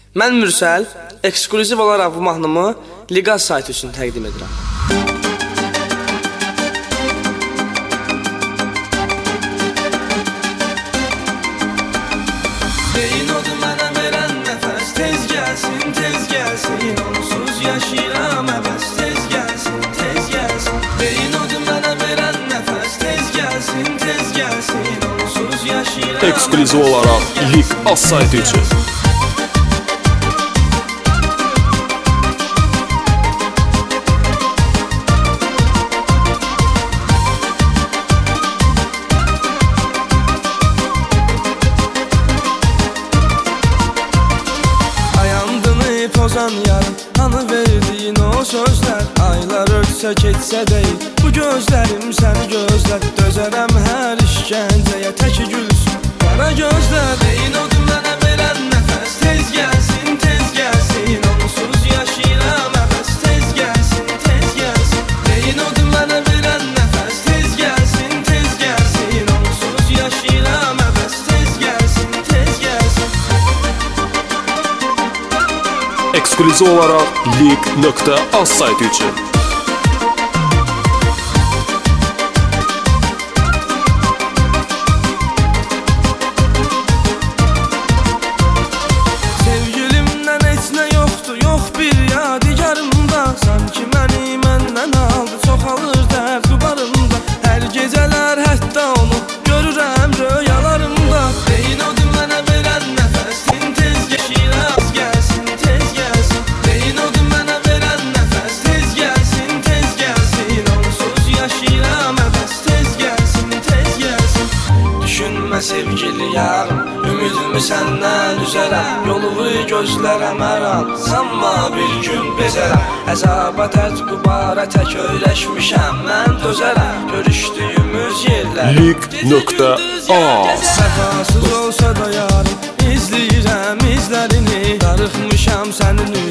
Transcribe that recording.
Mən Mürsəl, ekskluziv olaraq bu mahnımı Liqaz saytı üçün təqdim edirəm. Deyin odu mənə verən nəfəs, tez gəlsin, onsuz yaşayıram əbəs. Tez gəlsin, deyin odu mənə verən nəfəs, tez gəlsin, onsuz yaşayıram əbəs. Ekskluziv olaraq Liqaz saytı üçün. Pozan yarım, hanı verdiyin o sözlər. Aylar ötsə keçsə deyil, bu gözlərim səni gözlər. Dözərəm hər işgəncəyə, təki gülsün qara gözlər. Deyin odu mənə verən nəfəs, tez gəlsin, onsuz yaşayıram əbəs. Tez gəlsin, deyin odu mənə verən nəfəs, tez gəlsin, onsuz yaşayıram əbəs. Tez gəlsin. Ekskluziv olaraq Liq.az saytı üçün. Sevgilimdən heç nə yoxdur, yox bir yadigarımda. Sanki məni məndən aldı, çoxalır dərd dubarımda. Hər gecələr hətta onu görürəm röyalarımda. Deyin odu mənə verən nəfəs, tez gəlsin. Deyin odu mənə verən nəfəs, tez gəlsin, onsuz yaşayıram əbəs. Tez gəlsin. Düşünmə sevgili yarım, ümidimi səndən üzərəm. Yolumu gözlərəm hər an, sanma bir gün bezərəm. Əzaba tərk qubara tək öyrəşmişəm, mən dözərəm. Görüşdüyümüz yerlər Liq.az. Səfasız olsa da yarım, izləyirəm izlərini. Darıxmışam sənin